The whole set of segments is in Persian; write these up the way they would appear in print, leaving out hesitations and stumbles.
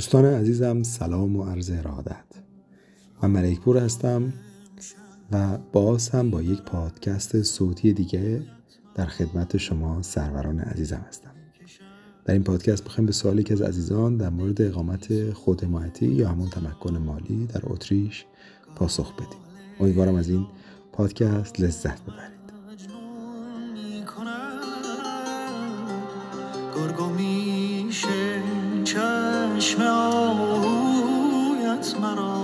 دوستان عزیزم سلام و عرض ارادت. من ملکپور هستم و باز هم با یک پادکست صوتی دیگه در خدمت شما سروران عزیزم هستم. در این پادکست میخوایم به سوالی که از عزیزان در مورد اقامت خودحمایتی یا همون تمکن مالی در اتریش پاسخ بدیم. امیدوارم از این پادکست لذت ببرید. گرگو میشه چشم آهویت مرا،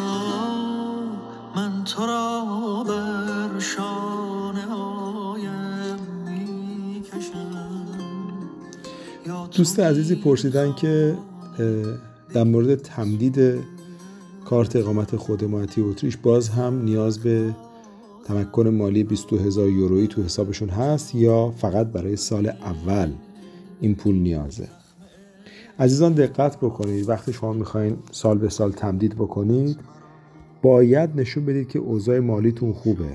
من تو را بر شانه هایم میکشم. دوست عزیزی پرسیدن که در مورد تمدید کارت اقامت خودحمایتی اتریش باز هم نیاز به تمکن مالی 22,000 یورویی تو حسابشون هست یا فقط برای سال اول این پول نیازه. عزیزان دقت بکنید، وقتی شما میخواین سال به سال تمدید بکنید باید نشون بدید که اوضاع مالیتون خوبه.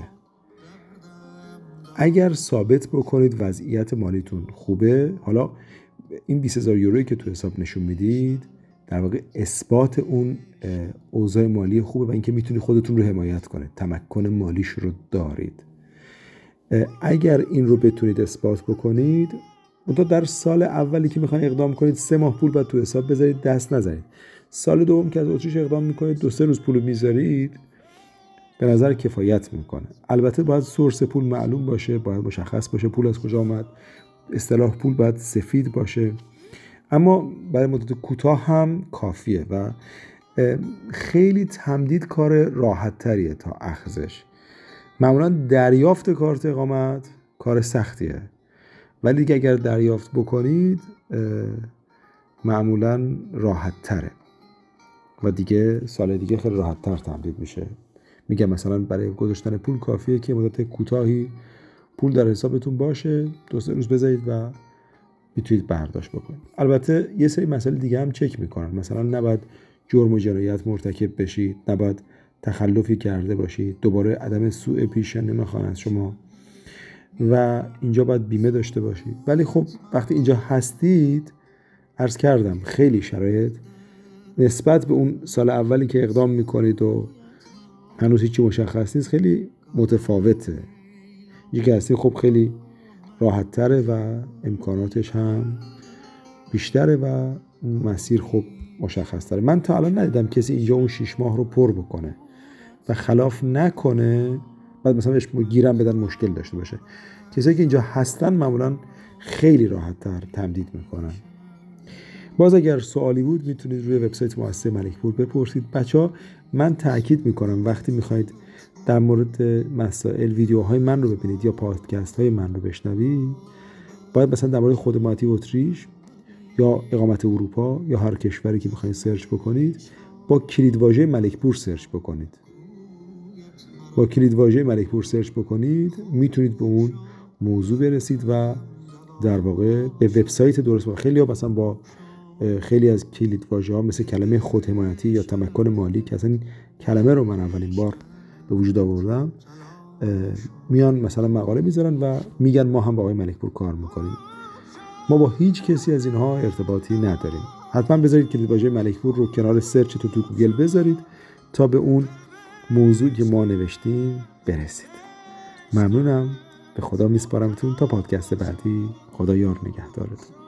اگر ثابت بکنید وضعیت مالیتون خوبه، حالا این 20,000 یورویی که تو حساب نشون میدید در واقع اثبات اون اوضاع مالی خوبه و اینکه میتونید خودتون رو حمایت کنید، تمکن مالیش رو دارید. اگر این رو بتونید اثبات بکنید، منتها در سال اولی که میخواین اقدام کنید 3 ماه پول باید تو حساب بذارید، دست نزنید. سال دوم که از اتریش اقدام میکنید 2-3 روز پول میذارید، به نظر کفایت میکنه. البته باید سورس پول معلوم باشه، باید مشخص باشه پول از کجا اومد، اصطلاح پول باید سفید باشه، اما برای مدت کوتاه هم کافیه و خیلی تمدید کار راحت تریه تا اخذش. معمولا دریافت کارت اقامت کار سختیه، ولی دیگه اگر دریافت بکنید معمولا راحت تره و دیگه سال دیگه خیلی راحت تر تمدید میشه. میگم مثلا برای گذاشتن پول کافیه که مدت کوتاهی پول در حسابتون باشه، 2-3 روز بذارید و میتونید برداشت بکنید. البته یه سری مسائل دیگه هم چک میکنن، مثلا نباید جرم و جنایت مرتکب بشید، نباید تخلفی کرده باشید، دوباره عدم سوء پیش نمیخوان از شما و اینجا باید بیمه داشته باشید. ولی خب وقتی اینجا هستید، عرض کردم خیلی شرایط نسبت به اون سال اولی که اقدام میکنید و هنوز هیچی مشخص نیست خیلی متفاوته. یکی هستید خب خیلی راحت تره و امکاناتش هم بیشتره و مسیر خب مشخص تره. من تا الان ندیدم کسی اینجا اون 6 ماه رو پر بکنه و خلاف نکنه بعد مثلا گیرم بدن مشکل داشته باشه. کسایی که اینجا هستن معمولا خیلی راحت تر تمدید میکنن. باز اگر سوالی بود میتونید روی وبسایت مؤسسه ملکپور بپرسید. بچه‌ها من تاکید میکنم وقتی میخواید در مورد مسائل ویدیوهای من رو ببینید یا پادکست های من رو بشنوید، باید مثلا در مورد خودحمایتی اتریش یا اقامت اروپا یا هر کشوری که میخواید سرچ بکنید با کلیدواژه ملکپور سرچ بکنید. با کلیدواژه ملکپور سرچ بکنید میتونید به اون موضوع برسید و در واقع به وبسایت درست بکنید. خیلی ها مثلا با خیلی از کلیدواژه‌ها مثل کلمه خودحمایتی یا تمکن مالی که اصلا کلمه رو من اولین بار به وجود آوردم، میان مثلا مقاله میذارن و میگن ما هم با آقای ملکپور کار میکنیم. ما با هیچ کسی از اینها ارتباطی نداریم. حتما بذارید کلیدواژه ملکپور رو کنار سرچ تو گوگل بذارید تا به اون موضوعی که ما نوشتیم برسید. ممنونم، به خدا میسپارمتون تا پادکست بعدی. خدا یار نگهدارتون.